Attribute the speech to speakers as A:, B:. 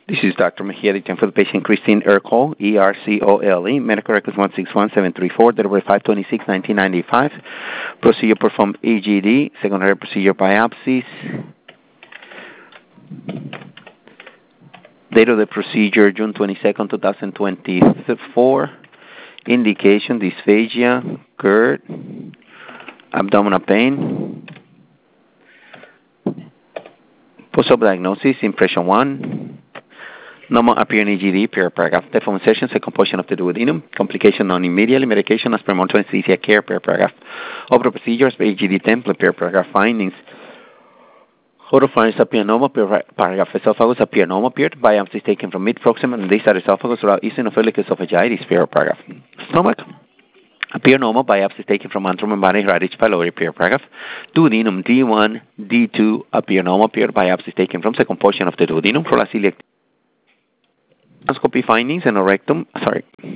A: This is Dr. Mejia, the for the patient Christine Ercole, E-R-C-O-L-E, medical records 161734, delivery 5/26/1995. Procedure performed EGD, secondary procedure biopsies. Date of the procedure, June 22nd, 2024. Indication, dysphagia, GERD, abdominal pain. Post-op diagnosis, impression 1. Normal appearing EGD, paragraph. Deform session, second portion of the duodenum. Complication non immediately. Medication as per monitoring anesthesia care, paragraph. Opera procedures, EGD template, paragraph. Findings. Oropharynx appear normal, paragraph. Esophagus appear normal, biopsies taken from mid-proximal and distal esophagus without eosinophilic esophagitis, paragraph. Stomach appear normal, biopsies taken from antrum and body radish pylori, paragraph. Duodenum D1, D2 appear normal, biopsies taken from second portion of the duodenum. Coliac endoscopy findings and rectum.